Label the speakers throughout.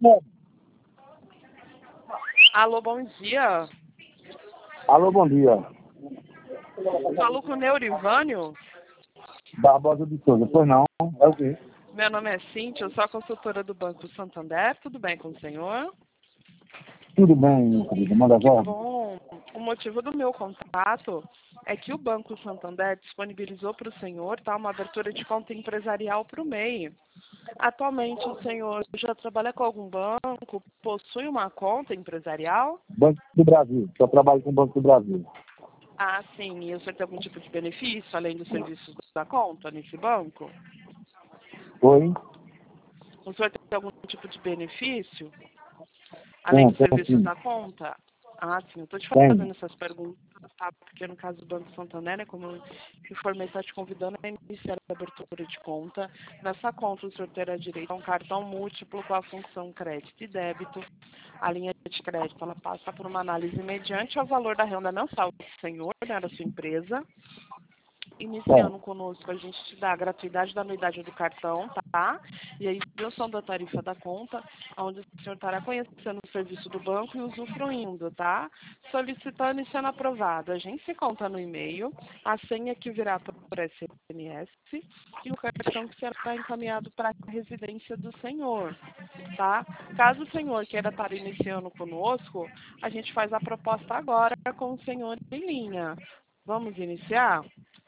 Speaker 1: Alô, bom dia.
Speaker 2: Alô, bom dia.
Speaker 1: Falo com o Neurivânio.
Speaker 2: Barbosa de Souza, pois não? É o quê?
Speaker 1: Meu nome é Cíntia, eu sou a consultora do Banco Santander. Tudo bem com o senhor?
Speaker 2: Tudo bem, minha querida, manda
Speaker 1: Que
Speaker 2: agora.
Speaker 1: bom. O motivo do meu contato é que o Banco Santander disponibilizou para o senhor uma abertura de conta empresarial para o MEI. Atualmente, o senhor já trabalha com algum banco? Possui uma conta empresarial?
Speaker 2: Banco do Brasil, só trabalho com o Banco do Brasil.
Speaker 1: Ah, sim. E o senhor tem algum tipo de benefício, além dos serviços da conta, nesse banco?
Speaker 2: Oi?
Speaker 1: O senhor tem algum tipo de benefício, além dos serviços
Speaker 2: Sim.
Speaker 1: da conta? Ah, sim. Eu estou te
Speaker 2: Tem.
Speaker 1: fazendo essas perguntas, tá? Porque no caso do Banco Santander, né, como eu informei, está te convidando a iniciar a abertura de conta. Nessa conta, o senhor terá direito a um cartão múltiplo com a função crédito e débito. A linha de crédito ela passa por uma análise mediante ao valor da renda mensal do senhor, né, da sua empresa. Iniciando conosco, a gente te dá a gratuidade da anuidade do cartão, tá? E a isenção da tarifa da conta, onde o senhor estará conhecendo o serviço do banco e usufruindo, tá? Solicitando e sendo aprovado. A gente se conta no e-mail, a senha que virá por SMS e o cartão que será encaminhado para a residência do senhor, tá? Caso o senhor queira estar iniciando conosco, a gente faz a proposta agora com o senhor em linha. Vamos iniciar?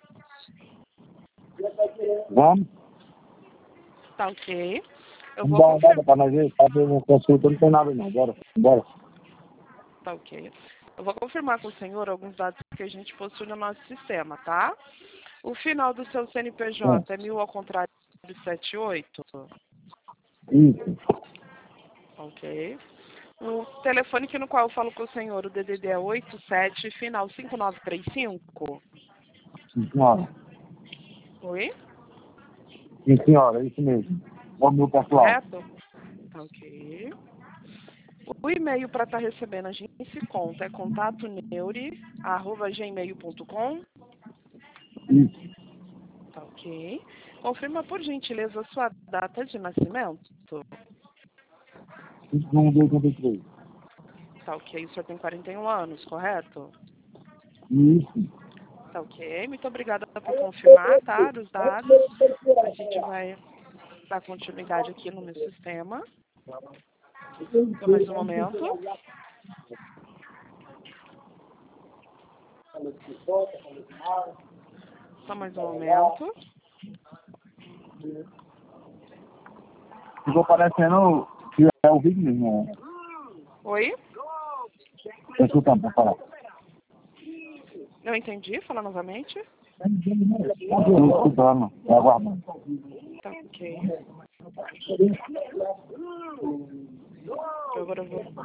Speaker 2: Vamos?
Speaker 1: Tá ok. Eu
Speaker 2: Não
Speaker 1: vou
Speaker 2: dá nada
Speaker 1: confirmar.
Speaker 2: pra nós ver, fazer uma consulta, não tem nada não. Bora.
Speaker 1: Tá ok. Eu vou confirmar com o senhor alguns dados que a gente possui no nosso sistema, tá? O final do seu CNPJ é 1000 ao contrário de 78?
Speaker 2: Isso.
Speaker 1: Ok. O telefone no qual eu falo com o senhor, o DDD é 87, final 5935?
Speaker 2: Sim, senhora.
Speaker 1: Oi?
Speaker 2: Sim, senhora, isso mesmo. É o meu pessoal.
Speaker 1: Correto? Tá ok. O e-mail para estar recebendo a gente se conta é contatoneuri@gmail.com.
Speaker 2: Isso.
Speaker 1: Tá ok. Confirma, por gentileza, a sua data de nascimento.
Speaker 2: 51,83.
Speaker 1: Tá ok. O senhor tem 41 anos, correto?
Speaker 2: Isso.
Speaker 1: Tá ok. Muito obrigada por confirmar, tá? Os dados. A gente vai dar continuidade aqui no meu sistema. Só mais um momento. Só mais um momento.
Speaker 2: Ficou parecendo que é o vídeo mesmo.
Speaker 1: Oi?
Speaker 2: Tô escutando, pra falar.
Speaker 1: Não entendi. Fala novamente.
Speaker 2: Tô escutando, tô aguardando.
Speaker 1: Tá ok. Agora eu vou...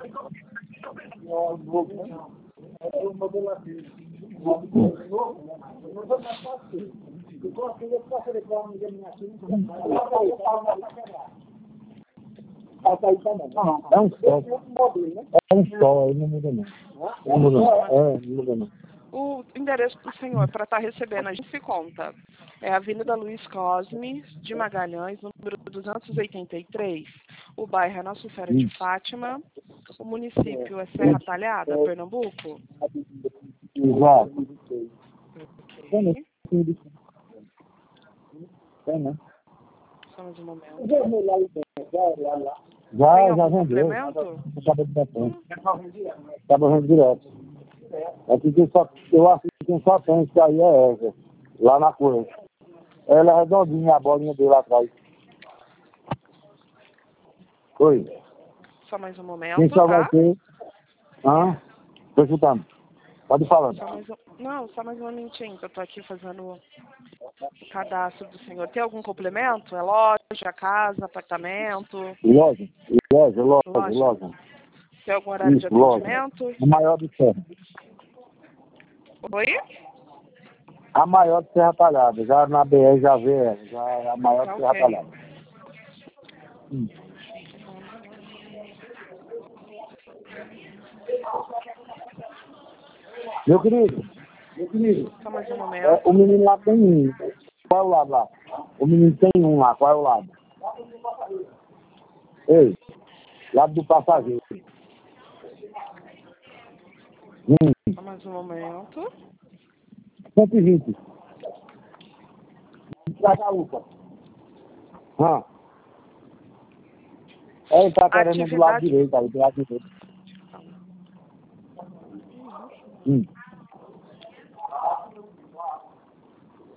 Speaker 2: É um só. É um só, aí não muda não. Não muda não. Não muda não.
Speaker 1: O endereço do senhor para estar recebendo, a gente se conta. É a Avenida Luiz Cosme de Magalhães, número 283. O bairro é Nossa Senhora de Fátima. O município é Serra Talhada, Pernambuco.
Speaker 2: Exato.
Speaker 1: Ok.
Speaker 2: Tem, né?
Speaker 1: Só mais um momento.
Speaker 2: Já
Speaker 1: Tem algum
Speaker 2: vendeu.
Speaker 1: complemento?
Speaker 2: Acaba vendo direto. Aqui tem só, eu acho que tem só tem, isso aí é essa. Lá na cor. Ela é redondinha, a bolinha dele lá atrás. Oi.
Speaker 1: Só mais um
Speaker 2: Quem
Speaker 1: momento,
Speaker 2: só vai
Speaker 1: tá?
Speaker 2: ter... Hã? Tô escutando. Pode ir falando.
Speaker 1: Não, só mais um minutinho que eu tô aqui fazendo o cadastro do senhor. Tem algum complemento? É loja, casa, apartamento?
Speaker 2: Loja.
Speaker 1: Tem algum horário de
Speaker 2: Isso, loja.
Speaker 1: atendimento?
Speaker 2: A maior de Serra.
Speaker 1: Oi?
Speaker 2: A maior de Serra Talhada. Já na BR já vê, já é a maior
Speaker 1: Tá
Speaker 2: de Serra
Speaker 1: ok.
Speaker 2: Talhada. Meu querido.
Speaker 1: Só mais um momento.
Speaker 2: O menino lá tem um. Qual é o lado lá? O menino tem um lá, qual é o lado? Ei. Lado do passageiro.
Speaker 1: Só mais um momento.
Speaker 2: 120. Traz a UPA. Ele tá querendo do lado direito, aí, do lado direito.